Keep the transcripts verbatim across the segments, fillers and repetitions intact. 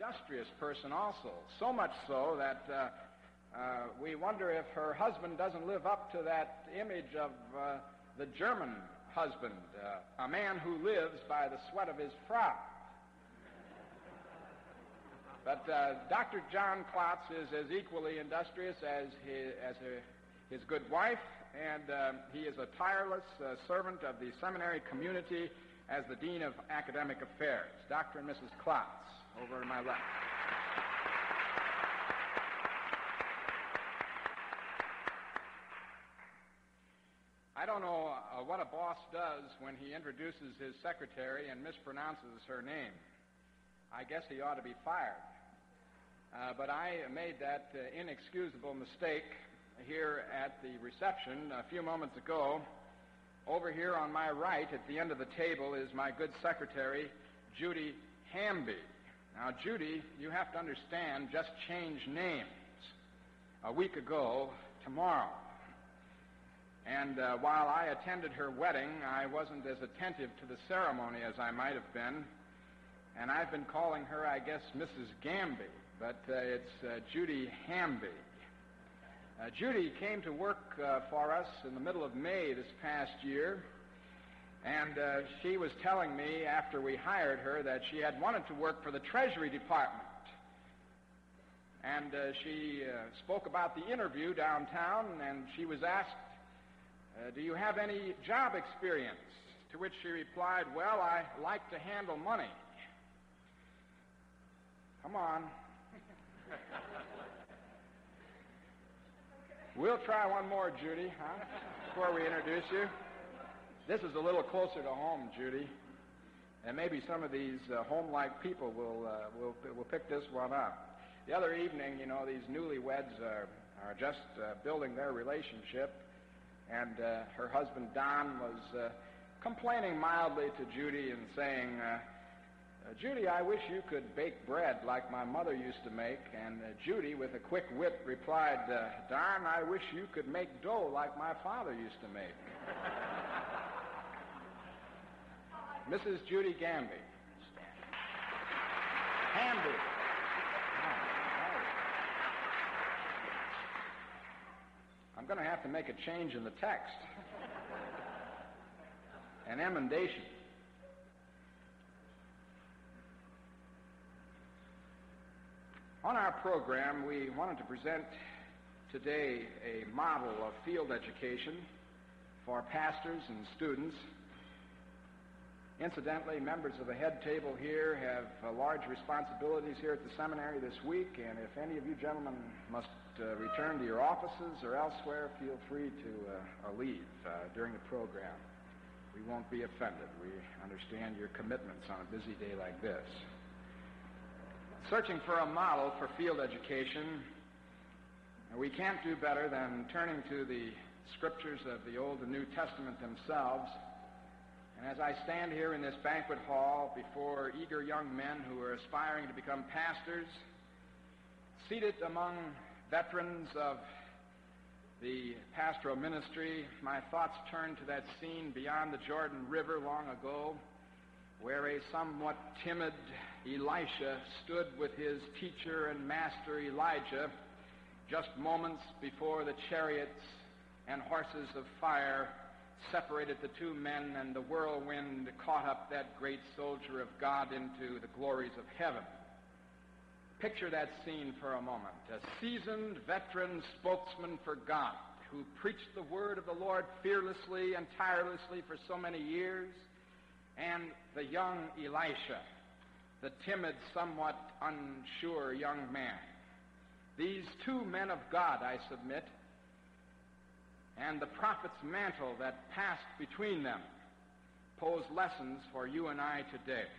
industrious person also, so much so that uh, uh, we wonder if her husband doesn't live up to that image of uh, the German husband, uh, a man who lives by the sweat of his Frau. But uh, Doctor John Klotz is as equally industrious as his, as a, his good wife, and uh, he is a tireless uh, servant of the seminary community as the Dean of Academic Affairs. Doctor and Missus Klotz, over to my left. I don't know uh, what a boss does when he introduces his secretary and mispronounces her name. I guess he ought to be fired. Uh, but I made that uh, inexcusable mistake here at the reception a few moments ago. Over here on my right at the end of the table is my good secretary, Judy Hamby. Now, Judy, you have to understand, just changed names a week ago tomorrow. And uh, while I attended her wedding, I wasn't as attentive to the ceremony as I might have been. And I've been calling her, I guess, Missus Gamby, but uh, it's uh, Judy Hamby. Uh, Judy came to work uh, for us in the middle of May this past year, and uh, she was telling me after we hired her that she had wanted to work for the Treasury Department. And uh, she uh, spoke about the interview downtown, and she was asked, uh, do you have any job experience? To which she replied, well, I like to handle money. Come on. We'll try one more, Judy, huh? Before we introduce you. This is a little closer to home, Judy. And maybe some of these uh, home-like people will, uh, will will pick this one up. The other evening, you know, these newlyweds are, are just uh, building their relationship. And uh, her husband, Don, was uh, complaining mildly to Judy and saying, uh, Uh, Judy, I wish you could bake bread like my mother used to make. And uh, Judy, with a quick wit, replied, uh, Darn, I wish you could make dough like my father used to make. Missus Judy Gamby. Hamby. I'm going to have to make a change in the text. An emendation. On our program, we wanted to present today a model of field education for pastors and students. Incidentally, members of the head table here have uh, large responsibilities here at the seminary this week, and if any of you gentlemen must uh, return to your offices or elsewhere, feel free to uh, leave uh, during the program. We won't be offended. We understand your commitments on a busy day like this. Searching for a model for field education, we can't do better than turning to the scriptures of the Old and New Testament themselves. And as I stand here in this banquet hall before eager young men who are aspiring to become pastors, seated among veterans of the pastoral ministry, my thoughts turn to that scene beyond the Jordan River long ago, where a somewhat timid Elisha stood with his teacher and master Elijah just moments before the chariots and horses of fire separated the two men and the whirlwind caught up that great soldier of God into the glories of heaven. Picture that scene for a moment. A seasoned veteran spokesman for God who preached the word of the Lord fearlessly and tirelessly for so many years, and the young Elisha, the timid, somewhat unsure young man. These two men of God, I submit, and the prophet's mantle that passed between them pose lessons for you and I today.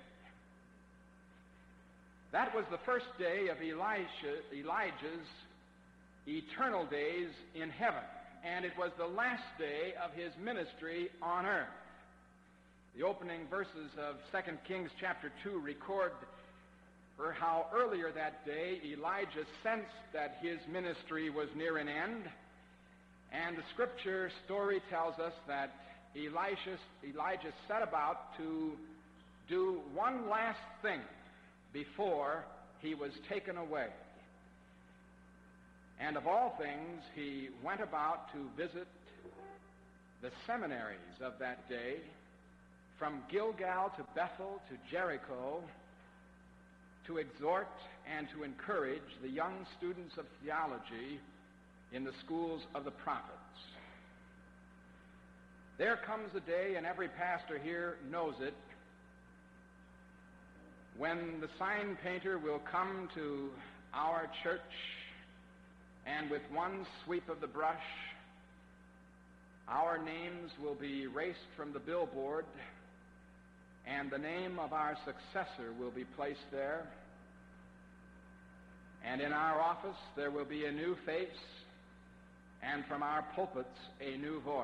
That was the first day of Elisha, Elijah's eternal days in heaven, and it was the last day of his ministry on earth. The opening verses of Second Kings chapter two record for how earlier that day Elijah sensed that his ministry was near an end, and the scripture story tells us that Elisha, Elijah set about to do one last thing before he was taken away. And of all things, he went about to visit the seminaries of that day, from Gilgal to Bethel to Jericho, to exhort and to encourage the young students of theology in the schools of the prophets. There comes a day, and every pastor here knows it, when the sign painter will come to our church and with one sweep of the brush, our names will be erased from the billboard and the name of our successor will be placed there. And in our office there will be a new face, and from our pulpits a new voice.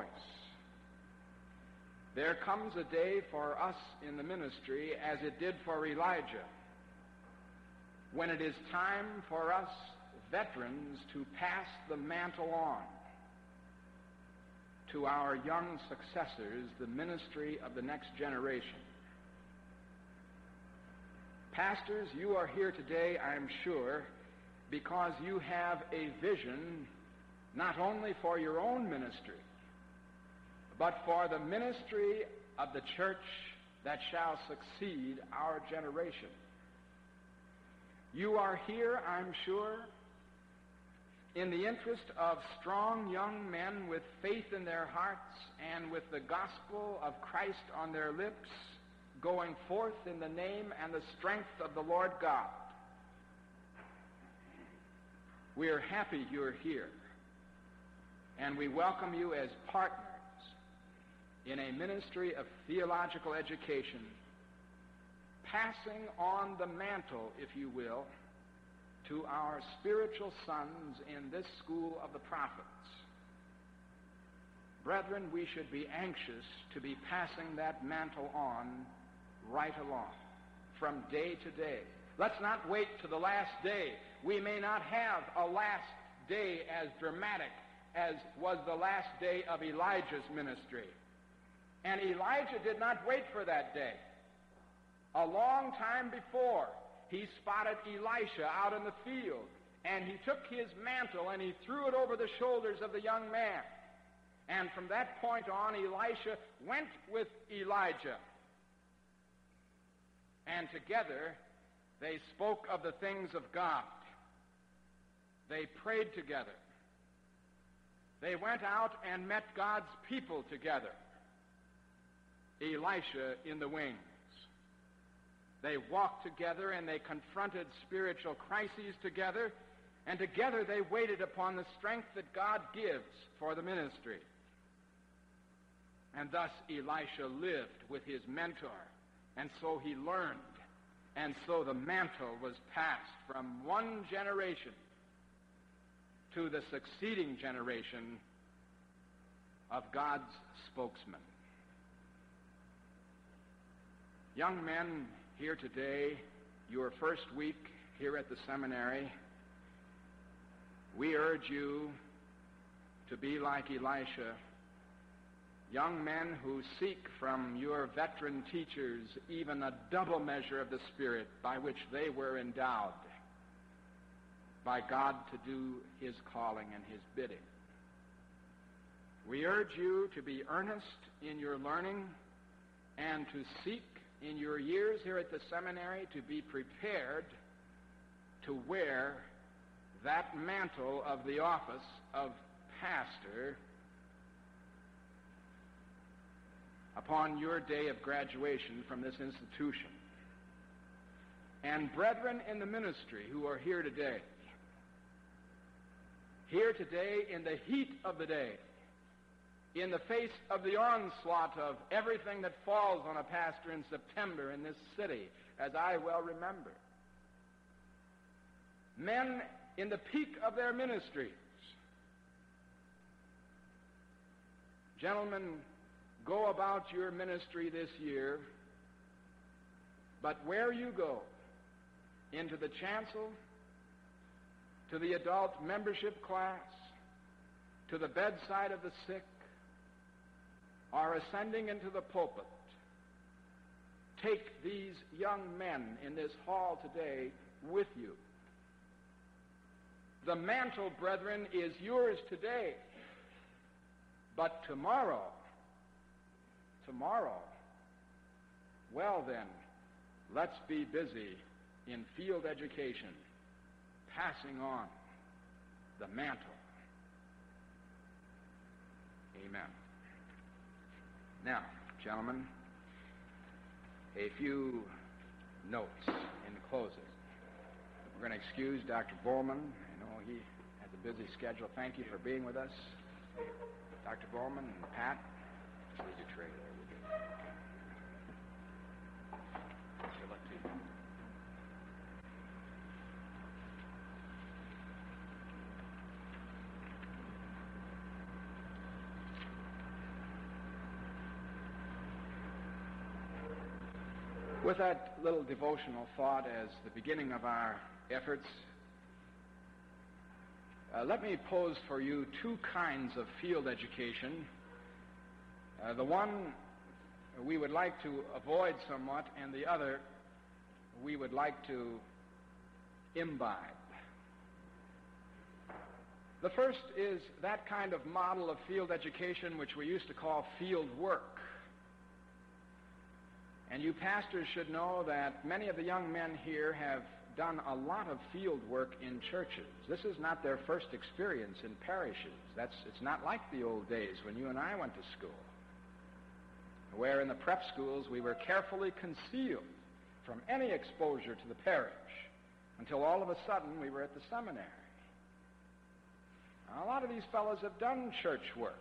There comes a day for us in the ministry, as it did for Elijah, when it is time for us veterans to pass the mantle on to our young successors, the ministry of the next generation. Pastors, you are here today, I'm sure, because you have a vision not only for your own ministry, but for the ministry of the church that shall succeed our generation. You are here, I'm sure, in the interest of strong young men with faith in their hearts and with the gospel of Christ on their lips, going forth in the name and the strength of the Lord God. We are happy you're here, and we welcome you as partners in a ministry of theological education, passing on the mantle, if you will, to our spiritual sons in this school of the prophets. Brethren, we should be anxious to be passing that mantle on right along, from day to day. Let's not wait to the last day. We may not have a last day as dramatic as was the last day of Elijah's ministry. And Elijah did not wait for that day. A long time before, he spotted Elisha out in the field, and he took his mantle and he threw it over the shoulders of the young man. And from that point on, Elisha went with Elijah. And together, they spoke of the things of God. They prayed together. They went out and met God's people together. Elisha in the wings. They walked together and they confronted spiritual crises together, and together they waited upon the strength that God gives for the ministry. And thus Elisha lived with his mentor, and so he learned, and so the mantle was passed from one generation to the succeeding generation of God's spokesman. Young men here today, your first week here at the seminary, we urge you to be like Elisha, young men who seek from your veteran teachers even a double measure of the Spirit by which they were endowed by God to do his calling and his bidding. We urge you to be earnest in your learning and to seek in your years here at the seminary to be prepared to wear that mantle of the office of pastor upon your day of graduation from this institution. And brethren in the ministry who are here today, here today in the heat of the day, in the face of the onslaught of everything that falls on a pastor in September in this city, as I well remember. Men in the peak of their ministries. Gentlemen, go about your ministry this year, but where you go, into the chancel, to the adult membership class, to the bedside of the sick, or ascending into the pulpit, take these young men in this hall today with you. The mantle, brethren, is yours today. But tomorrow, tomorrow, well then, let's be busy in field education, passing on the mantle. Amen. Now, gentlemen, a few notes in closing. We're going to excuse Doctor Bowman. I know he has a busy schedule. Thank you for being with us. Doctor Bowman and Pat, just leave your tray there. We'll do. Good luck to you. With that little devotional thought as the beginning of our efforts, uh, let me pose for you two kinds of field education. Uh, the one we would like to avoid somewhat, and the other we would like to imbibe. The first is that kind of model of field education which we used to call field work. And you pastors should know that many of the young men here have done a lot of field work in churches. This is not their first experience in parishes. That's, it's not like the old days when you and I went to school, where in the prep schools we were carefully concealed from any exposure to the parish until all of a sudden we were at the seminary. Now, a lot of these fellows have done church work.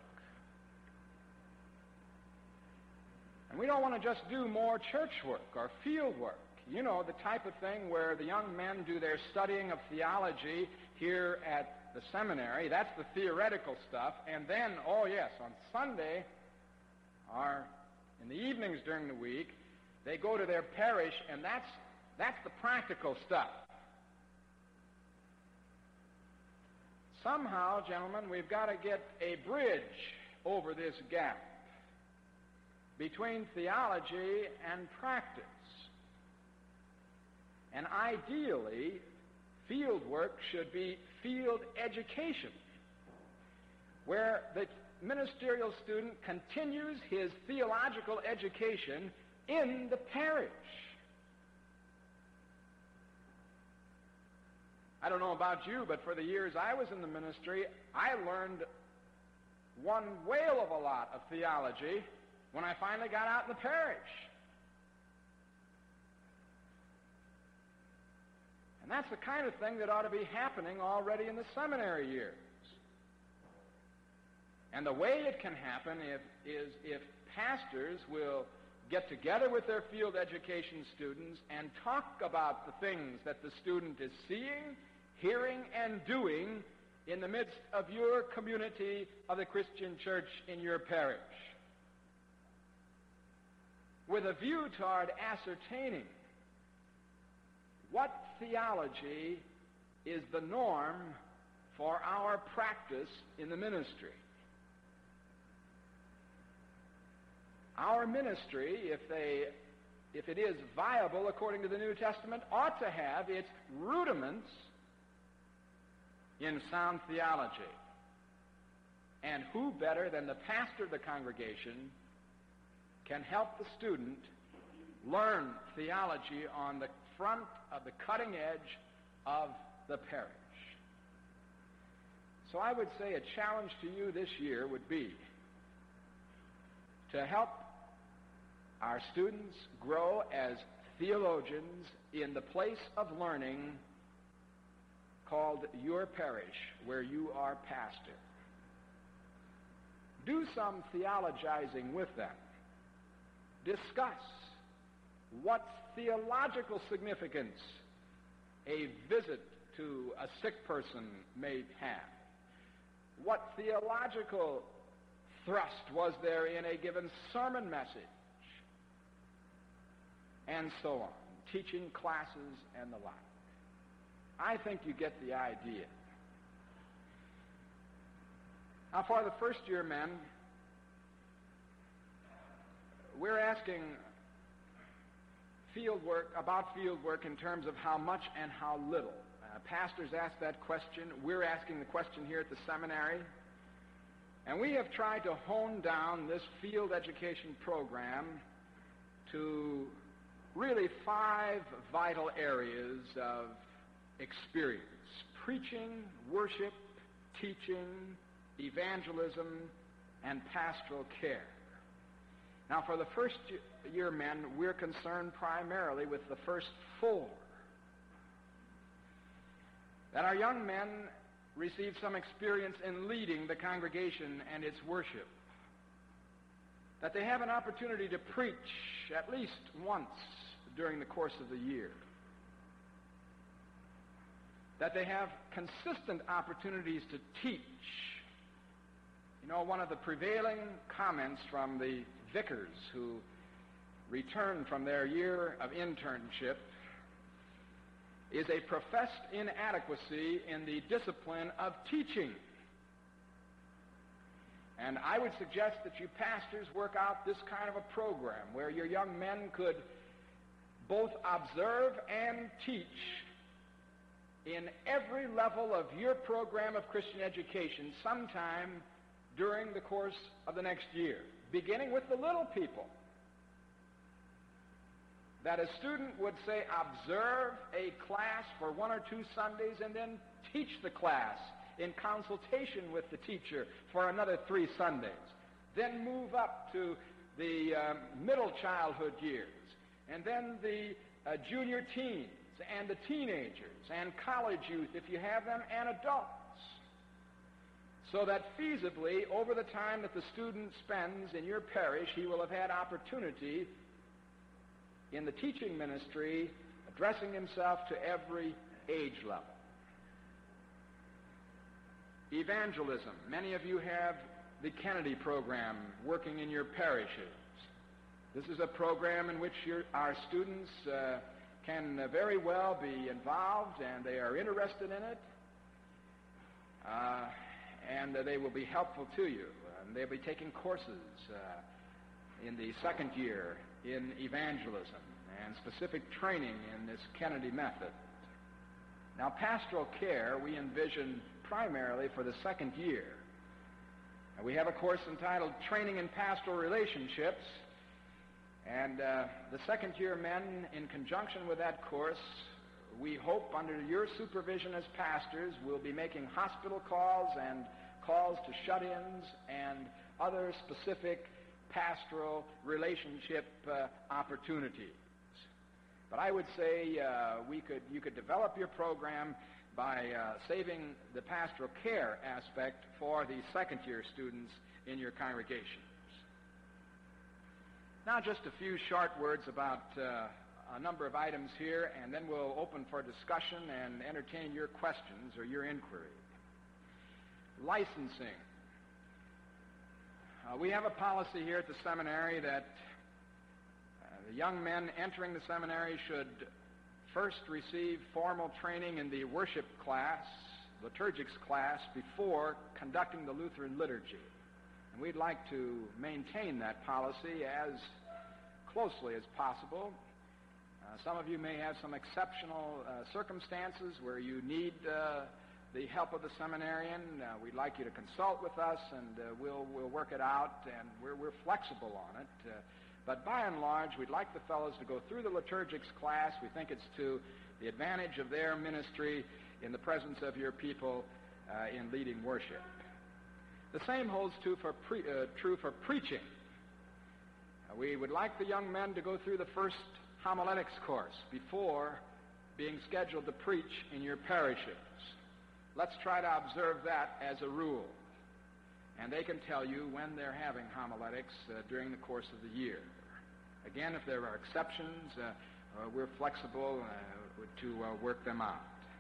And we don't want to just do more church work or field work. You know, the type of thing where the young men do their studying of theology here at the seminary. That's the theoretical stuff. And then, oh yes, on Sunday, or in the evenings during the week, they go to their parish, and that's, that's the practical stuff. Somehow, gentlemen, we've got to get a bridge over this gap between theology and practice. And ideally, field work should be field education, where the ministerial student continues his theological education in the parish. I don't know about you, but for the years I was in the ministry, I learned one whale of a lot of theology when I finally got out in the parish. And that's the kind of thing that ought to be happening already in the seminary years. And the way it can happen if, is if pastors will get together with their field education students and talk about the things that the student is seeing, hearing, and doing in the midst of your community of the Christian church in your parish, with a view toward ascertaining what theology is the norm for our practice in the ministry. Our ministry, if they, if it is viable according to the New Testament, ought to have its rudiments in sound theology. And who better than the pastor of the congregation can help the student learn theology on the front of the cutting edge of the parish? So I would say a challenge to you this year would be to help our students grow as theologians in the place of learning called your parish, where you are pastor. Do some theologizing with them. Discuss what theological significance a visit to a sick person may have. What theological thrust was there in a given sermon message? And so on. Teaching classes and the like. I think you get the idea. Now, for the first year men, we're asking field work, about field work in terms of how much and how little. Uh, pastors ask that question. We're asking the question here at the seminary. And we have tried to hone down this field education program to really five vital areas of experience: preaching, worship, teaching, evangelism, and pastoral care. Now, for the first year men, we're concerned primarily with the first four. That our young men receive some experience in leading the congregation and its worship. That they have an opportunity to preach at least once during the course of the year. That they have consistent opportunities to teach. You know, one of the prevailing comments from the vicars who return from their year of internship is a professed inadequacy in the discipline of teaching. And I would suggest that you pastors work out this kind of a program where your young men could both observe and teach in every level of your program of Christian education sometime during the course of the next year, beginning with the little people. That a student would, say, observe a class for one or two Sundays and then teach the class in consultation with the teacher for another three Sundays. Then move up to the um, middle childhood years, and then the uh, junior teens and the teenagers and college youth, if you have them, and adults. So that feasibly, over the time that the student spends in your parish, he will have had opportunity in the teaching ministry, addressing himself to every age level. Evangelism. Many of you have the Kennedy program working in your parishes. This is a program in which your, our students uh, can uh, very well be involved, and they are interested in it, uh, and uh, they will be helpful to you. And they'll be taking courses uh, in the second year in evangelism and specific training in this Kennedy method. Now, pastoral care we envision primarily for the second year. And we have a course entitled Training in Pastoral Relationships, and uh, the second year men, in conjunction with that course, we hope under your supervision as pastors, will be making hospital calls and calls to shut-ins and other specific pastoral relationship uh, opportunities. But I would say uh, we could, you could develop your program by uh, saving the pastoral care aspect for the second-year students in your congregations. Now, just a few short words about uh, a number of items here, and then we'll open for discussion and entertain your questions or your inquiry. Licensing. Uh, we have a policy here at the seminary that uh, the young men entering the seminary should first receive formal training in the worship class, liturgics class, before conducting the Lutheran liturgy. And we'd like to maintain that policy as closely as possible. Uh, some of you may have some exceptional uh, circumstances where you need uh, the help of the seminarian. Uh, we'd like you to consult with us, and uh, we'll we'll work it out, and we're we're flexible on it. Uh, but by and large, we'd like the fellows to go through the liturgics class. We think it's to the advantage of their ministry in the presence of your people uh, in leading worship. The same holds true for pre, uh, true for preaching. Uh, we would like the young men to go through the first homiletics course before being scheduled to preach in your parishes. Let's try to observe that as a rule. And they can tell you when they're having homiletics uh, during the course of the year. Again, if there are exceptions, uh, uh, we're flexible uh, to uh, work them out.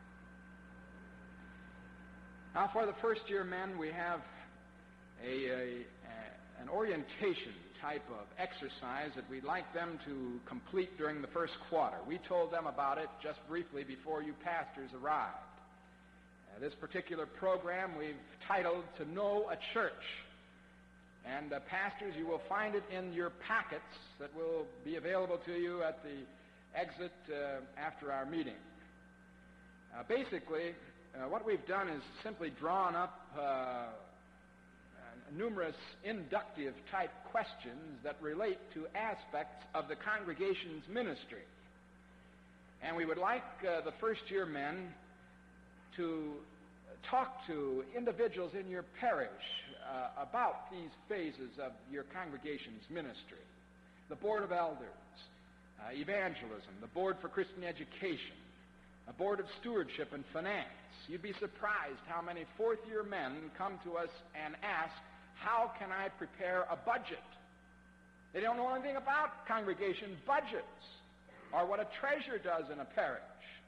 Now, for the first-year men, we have a, a, a, an orientation type of exercise that we'd like them to complete during the first quarter. We told them about it just briefly before you pastors arrived. Uh, this particular program we've titled To Know a Church. And uh, pastors, you will find it in your packets that will be available to you at the exit uh, after our meeting. Uh, basically, uh, what we've done is simply drawn up uh, numerous inductive type questions that relate to aspects of the congregation's ministry. And we would like uh, the first year men to talk to individuals in your parish uh, about these phases of your congregation's ministry. The Board of Elders, uh, evangelism, the Board for Christian Education, a Board of Stewardship and Finance. You'd be surprised how many fourth-year men come to us and ask, how can I prepare a budget? They don't know anything about congregation budgets or what a treasurer does in a parish.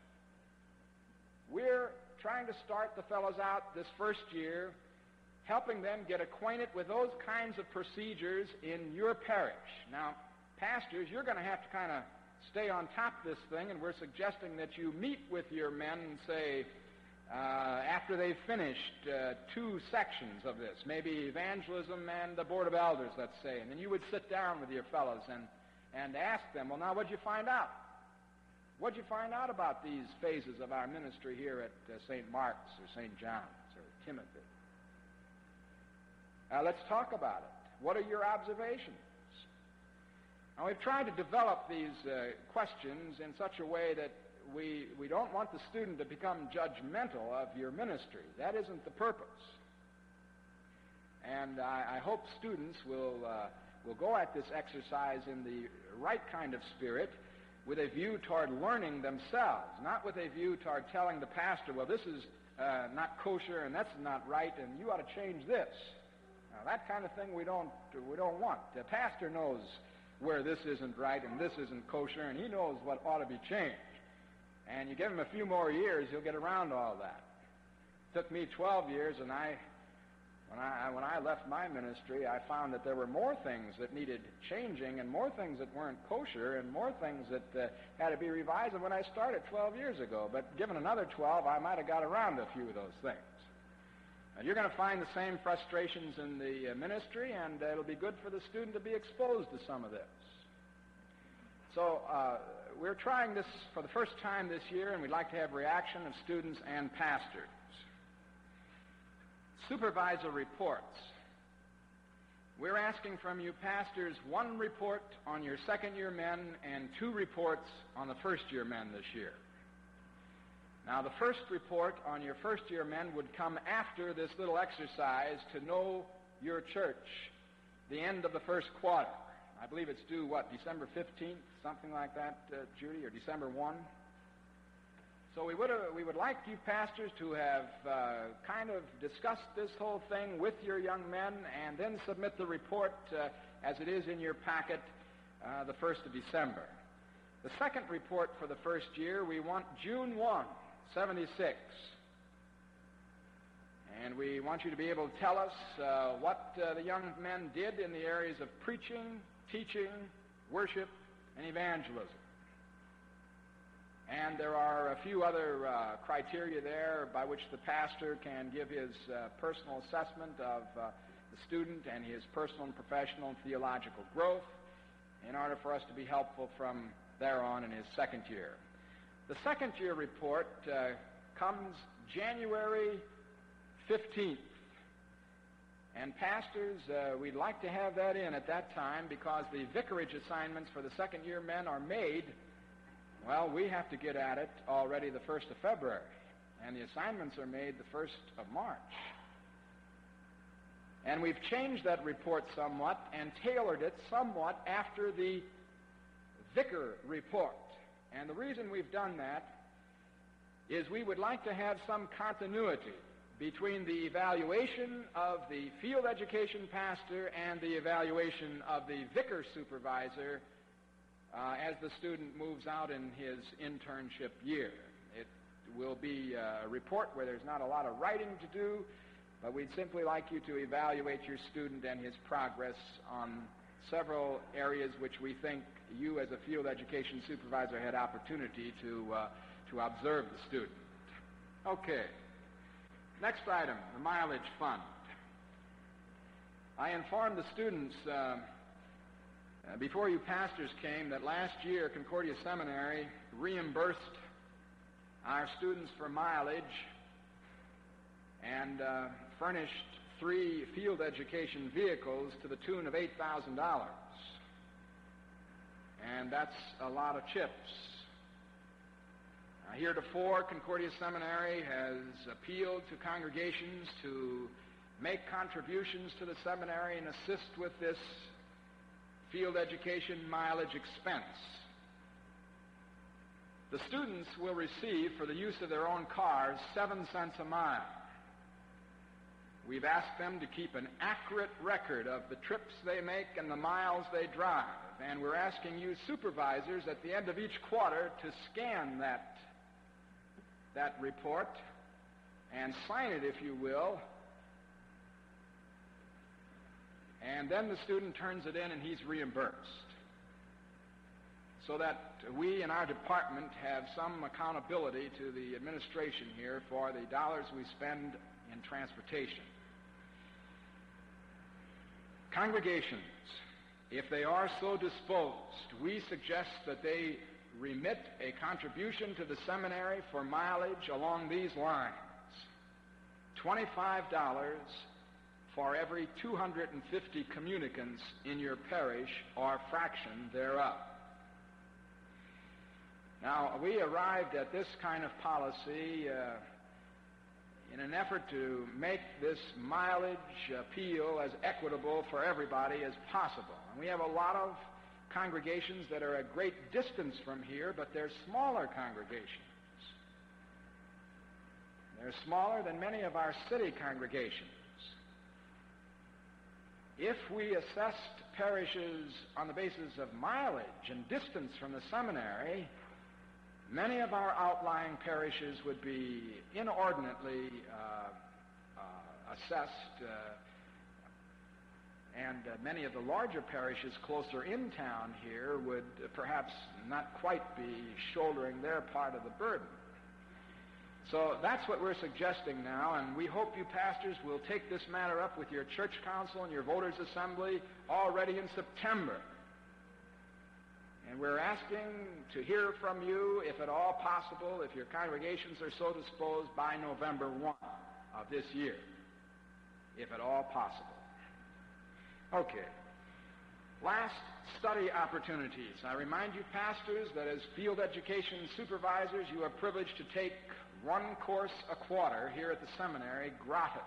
We're trying to start the fellows out this first year, helping them get acquainted with those kinds of procedures in your parish. Now, pastors, you're going to have to kind of stay on top of this thing, and we're suggesting that you meet with your men and say, uh, after they've finished uh, two sections of this, maybe evangelism and the Board of Elders, let's say, and then you would sit down with your fellows and, and ask them, well, now, what'd you find out? What'd you find out about these phases of our ministry here at uh, Saint Mark's or Saint John's or Timothy? Uh, let's talk about it. What are your observations? Now, we've tried to develop these uh, questions in such a way that we, we don't want the student to become judgmental of your ministry. That isn't the purpose. And I, I hope students will, uh, will go at this exercise in the right kind of spirit, with a view toward learning themselves, not with a view toward telling the pastor, well, this is uh, not kosher and that's not right and you ought to change this. Now, that kind of thing we don't, we don't want. The pastor knows where this isn't right and this isn't kosher, and he knows what ought to be changed. And you give him a few more years, he'll get around all that. It took me twelve years, and I, when I when I left my ministry, I found that there were more things that needed changing and more things that weren't kosher and more things that uh, had to be revised than when I started twelve years ago. But given another twelve, I might have got around a few of those things. And you're going to find the same frustrations in the uh, ministry, and uh, it'll be good for the student to be exposed to some of this. So uh, we're trying this for the first time this year, and we'd like to have reaction of students and pastors. Supervisor reports. We're asking from you pastors one report on your second-year men and two reports on the first-year men this year. Now, the first report on your first-year men would come after this little exercise to know your church, the end of the first quarter. I believe it's due, what, December fifteenth, something like that, uh, Judy, or December first? So we would, uh, we would like you pastors to have uh, kind of discussed this whole thing with your young men and then submit the report uh, as it is in your packet uh, the first of December. The second report for the first year, we want June first, seventy-six. And we want you to be able to tell us uh, what uh, the young men did in the areas of preaching, teaching, worship, and evangelism. And there are a few other uh, criteria there by which the pastor can give his uh, personal assessment of uh, the student and his personal and professional and theological growth in order for us to be helpful from there on in his second year. The second year report uh, comes January fifteenth. And pastors, uh, we'd like to have that in at that time because the vicarage assignments for the second year men are made. Well, we have to get at it already the first of February, and the assignments are made the first of March. And we've changed that report somewhat and tailored it somewhat after the vicar report. And the reason we've done that is we would like to have some continuity between the evaluation of the field education pastor and the evaluation of the vicar supervisor uh, as the student moves out in his internship year. It will be a report where there's not a lot of writing to do, but we'd simply like you to evaluate your student and his progress on several areas which we think you as a field education supervisor had opportunity to, uh, to observe the student. Okay. Next item, the mileage fund. I informed the students uh, Uh, before you pastors came, that last year Concordia Seminary reimbursed our students for mileage and uh, furnished three field education vehicles to the tune of eight thousand dollars. And that's a lot of chips. Uh, heretofore, Concordia Seminary has appealed to congregations to make contributions to the seminary and assist with this field education mileage expense. The students will receive, for the use of their own cars, seven cents a mile. We've asked them to keep an accurate record of the trips they make and the miles they drive. And we're asking you supervisors at the end of each quarter to scan that, that report and sign it, if you will. And then the student turns it in and he's reimbursed, so that we in our department have some accountability to the administration here for the dollars we spend in transportation. Congregations, if they are so disposed, we suggest that they remit a contribution to the seminary for mileage along these lines: twenty-five dollars for every two hundred fifty communicants in your parish or fraction thereof. Now, we arrived at this kind of policy uh, in an effort to make this mileage appeal as equitable for everybody as possible. And we have a lot of congregations that are a great distance from here, but they're smaller congregations. They're smaller than many of our city congregations. If we assessed parishes on the basis of mileage and distance from the seminary, many of our outlying parishes would be inordinately uh, uh, assessed, uh, and uh, many of the larger parishes closer in town here would uh, perhaps not quite be shouldering their part of the burden. So that's what we're suggesting now, and we hope you pastors will take this matter up with your church council and your voters' assembly already in September. And we're asking to hear from you, if at all possible, if your congregations are so disposed, by November first of this year, if at all possible. Okay. Last, study opportunities. I remind you, pastors, that as field education supervisors, you are privileged to take one course a quarter here at the seminary gratis.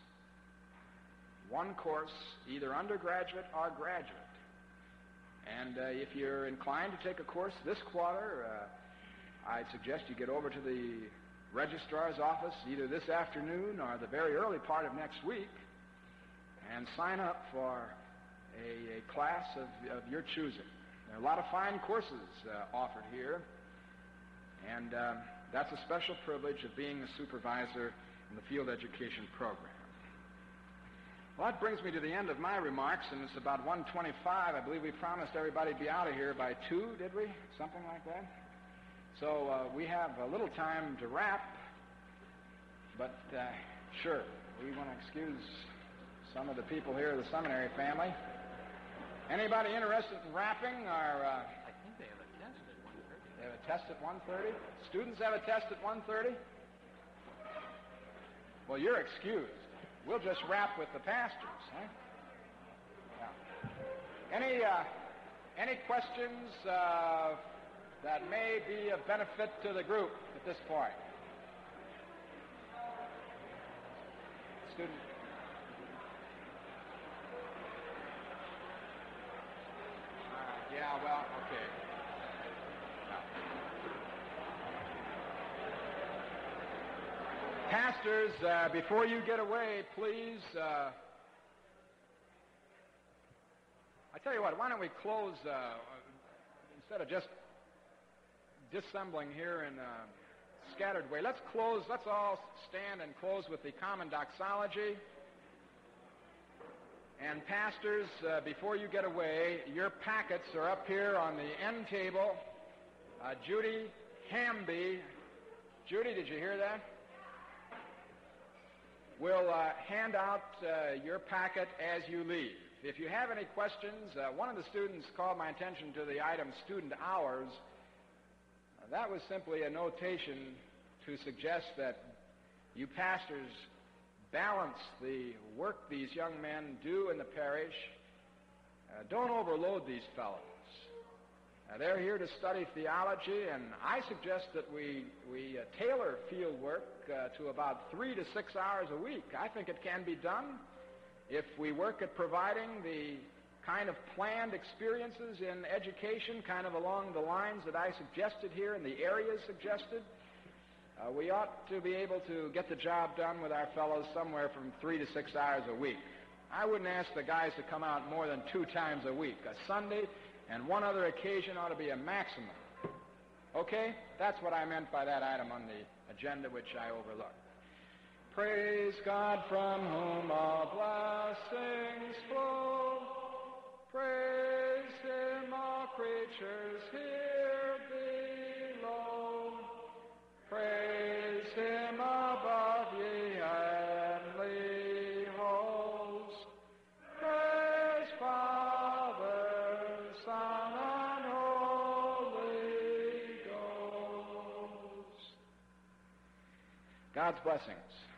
One course, either undergraduate or graduate. And uh, if you're inclined to take a course this quarter, uh, I'd suggest you get over to the registrar's office either this afternoon or the very early part of next week and sign up for a, a class of, of your choosing. There are a lot of fine courses uh, offered here, and uh, that's a special privilege of being a supervisor in the field education program. Well, that brings me to the end of my remarks, and it's about one twenty-five. I believe we promised everybody to be out of here by two, did we? Something like that? So uh, we have a little time to wrap, but uh, sure, we want to excuse some of the people here of the seminary family. Anybody interested in wrapping? Or, uh, I think they have a test at one thirty. They have a test at one thirty? Students have a test at one thirty? Well, you're excused. We'll just wrap with the pastors, huh? Yeah. Any, uh, any questions uh, that may be of benefit to the group at this point? Student. Uh, yeah, well, okay. Pastors, uh, before you get away, please, uh, I tell you what, why don't we close, uh, instead of just dissembling here in a scattered way, let's close, let's all stand and close with the common doxology. And pastors, uh, before you get away, your packets are up here on the end table. Uh, Judy Hamby, Judy, did you hear that? We'll uh, hand out uh, your packet as you leave. if you have any questions, uh, one of the students called my attention to the item student hours. Uh, that was simply a notation to suggest that you pastors balance the work these young men do in the parish. Uh, don't overload these fellows. Uh, they're here to study theology, and I suggest that we, we uh, tailor field work uh, to about three to six hours a week. I think it can be done if we work at providing the kind of planned experiences in education, kind of along the lines that I suggested here and the areas suggested. Uh, we ought to be able to get the job done with our fellows somewhere from three to six hours a week. I wouldn't ask the guys to come out more than two times a week. A Sunday and one other occasion ought to be a maximum. Okay? That's what I meant by that item on the agenda which I overlooked. Praise God from whom all blessings flow. Praise Him, all creatures here below. Praise Him above, ye heavenly hosts. Praise Father, Son, and Holy Ghost. God's blessings.